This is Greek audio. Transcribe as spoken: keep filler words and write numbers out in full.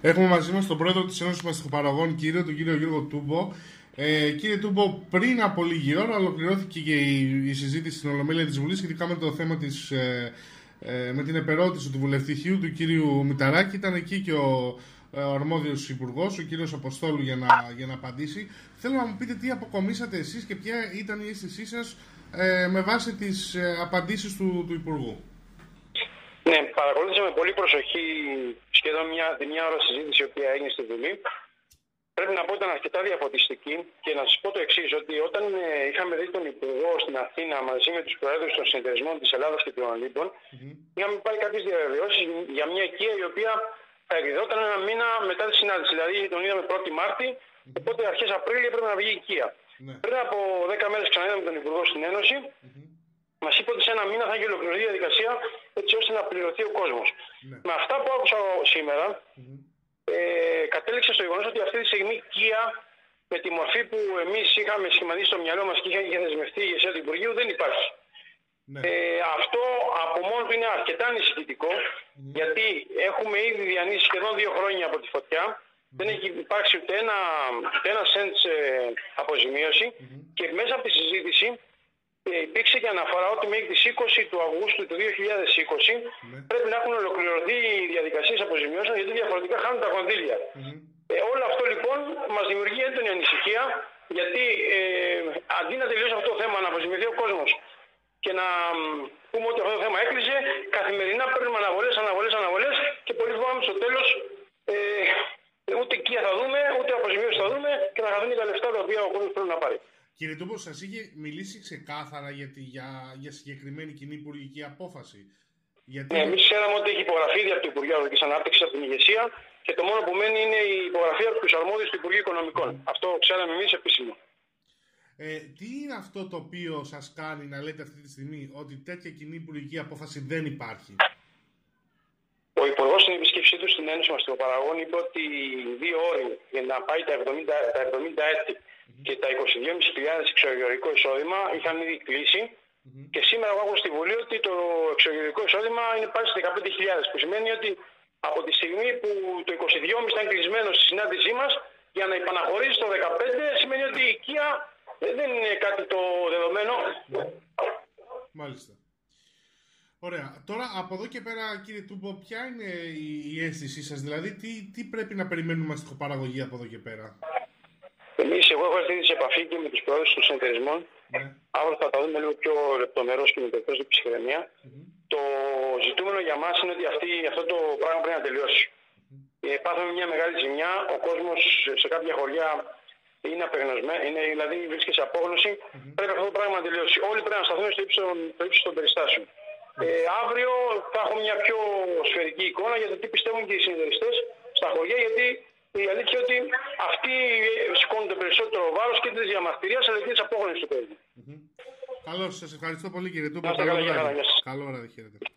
Έχουμε μαζί μας τον πρόεδρο της Ένωσης Μαστιχοπαραγών, κύριο, τον κύριο Γιώργο Τούμπο. Ε, κύριε Τούμπο, πριν από λίγη ώρα ολοκληρώθηκε και η, η συζήτηση στην Ολομέλεια της Βουλής σχετικά με το θέμα της, ε, ε, με την επερώτηση του βουλευτηχείου του κύριου Μηταράκη. Ήταν εκεί και ο, ο αρμόδιος υπουργός, ο κύριος Αποστόλου, για να, για να απαντήσει. Θέλω να μου πείτε τι αποκομίσατε εσείς και ποια ήταν η αίσθησή σας ε, με βάση τις ε, απαντήσεις του, του Υπουργού. Ναι, παρακολούθησα με πολύ προσοχή σχεδόν μια, μια ώρα συζήτηση η οποία έγινε στη Βουλή. Πρέπει να πω ότι ήταν αρκετά διαφωτιστική και να σας πω το εξής, ότι όταν ε, είχαμε δει τον Υπουργό στην Αθήνα μαζί με τους Προέδρους των Συνεταιρισμών της Ελλάδας και των Ολύμπων, mm-hmm. είχαμε πάρει κάποιες διαβεβαιώσεις για μια οικία η οποία θα εκδιδόταν ένα μήνα μετά τη συνάντηση. Δηλαδή τον είδαμε πρώτη Μάρτη, mm-hmm. οπότε αρχές Απρίλη έπρεπε να βγει η οικία. Mm-hmm. Πριν από δέκα μέρες ξαναείδαμε τον Υπουργό στην Ένωση. Mm-hmm. Μας είπε ότι σε ένα μήνα θα έχει ολοκληρωθεί η διαδικασία έτσι ώστε να πληρωθεί ο κόσμος. Ναι. Με αυτά που άκουσα σήμερα, mm-hmm. ε, κατέληξε στο γεγονός ότι αυτή τη στιγμή Kia, με τη μορφή που εμείς είχαμε σχηματίσει στο μυαλό μας και είχε δεσμευτεί η ηγεσία του Υπουργείου, δεν υπάρχει. Ναι. Ε, αυτό από μόνο του είναι αρκετά ανησυχητικό, mm-hmm. γιατί έχουμε ήδη διανύσει σχεδόν δύο χρόνια από τη φωτιά, mm-hmm. δεν έχει υπάρξει ούτε ένα, ούτε ένα cent ε, αποζημίωση mm-hmm. και μέσα από τη συζήτηση υπήρξε και αναφορά ότι μέχρι τις είκοσι του Αυγούστου του δύο χιλιάδες είκοσι mm. πρέπει να έχουν ολοκληρωθεί οι διαδικασίες αποζημιώσεων, γιατί διαφορετικά χάνουν τα κονδύλια. Mm. Ε, όλο αυτό λοιπόν μας δημιουργεί έντονη ανησυχία, γιατί ε, αντί να τελειώσει αυτό το θέμα, να αποζημιωθεί ο κόσμος και να πούμε ότι αυτό το θέμα έκλεισε, καθημερινά παίρνουμε αναβολές, αναβολές, αναβολές και πολύ φοβάμαι στο τέλος ε, ούτε οικία θα δούμε, ούτε αποζημίωση θα δούμε και θα χαθούν τα λεφτά τα οποία ο κόσμος πρέπει να πάρει. Κύριε Τούμπο, σας είχε μιλήσει ξεκάθαρα για, για, για συγκεκριμένη κοινή υπουργική απόφαση? Γιατί... Ναι, εμείς ξέραμε ότι έχει υπογραφεί ήδη από το Υπουργείο Αγροτικής Ανάπτυξης, από την ηγεσία, και το μόνο που μένει είναι η υπογραφή από τους αρμόδιους του Υπουργείου Οικονομικών. Mm. Αυτό ξέραμε εμείς επίσημα. Ε, τι είναι αυτό το οποίο σας κάνει να λέτε αυτή τη στιγμή ότι τέτοια κοινή υπουργική απόφαση δεν υπάρχει? Ο Υπουργός στην επισκέψή του στην Ένωση Μαστιχοπαραγών είπε ότι οι δύο όροι για να πάει τα εβδομήντα, τα εβδομήντα έτη mm-hmm. και τα είκοσι δύο χιλιάδες πεντακόσια εξωγεωργικό εισόδημα είχαν ήδη κλείσει mm-hmm. και σήμερα εγώ άκουσα στη Βουλή ότι το εξωγεωργικό εισόδημα είναι πάλι στις δεκαπέντε χιλιάδες, που σημαίνει ότι από τη στιγμή που το είκοσι δύο χιλιάδες ήταν κλεισμένο στη συνάντησή μας, για να υπαναχωρήσει το δεκαπέντε σημαίνει ότι η οικία δεν είναι κάτι το δεδομένο. Μάλιστα. Ωραία. Τώρα από εδώ και πέρα, κύριε Τούμπο, ποια είναι η, η αίσθησή σας? Δηλαδή, τι, τι πρέπει να περιμένουμε μαστιχοπαραγωγή από εδώ και πέρα? Εμείς, εγώ έχω έρθει σε επαφή και με τους πρόεδρους των συνεταιρισμών. Ναι. Αύριο θα τα δούμε λίγο πιο λεπτομερώς και με το εκπρόσωπο της ψυχραιμία. Mm-hmm. Το ζητούμενο για μας είναι ότι αυτή, αυτό το πράγμα πρέπει να τελειώσει. Mm-hmm. Ε, πάθαμε μια μεγάλη ζημιά. Ο κόσμος σε κάποια χωριά είναι απεγνωσμένο, είναι, δηλαδή βρίσκεται σε απόγνωση. Mm-hmm. Πρέπει αυτό το πράγμα να τελειώσει. Όλοι πρέπει να σταθούν στο ύψος, στο ύψος των περιστάσεων. Ε, αύριο θα έχω μια πιο σφαιρική εικόνα για το τι πιστεύουν και οι συνεταιριστές στα χωριά, γιατί η αλήθεια είναι ότι αυτοί σηκώνουν το περισσότερο βάρος και της διαμαρτυρίας αλλά και της απόγνωσης του κόσμου. Mm-hmm. Καλώς, σας ευχαριστώ πολύ κύριε Τούμπο. Καλό βράδυ. Καλό βράδυ, χαίρετε.